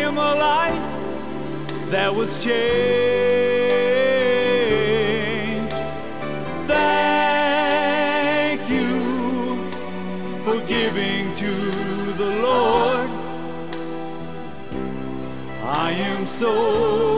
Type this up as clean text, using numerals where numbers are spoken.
him a life that was changed. Thank you for giving to the Lord. I am so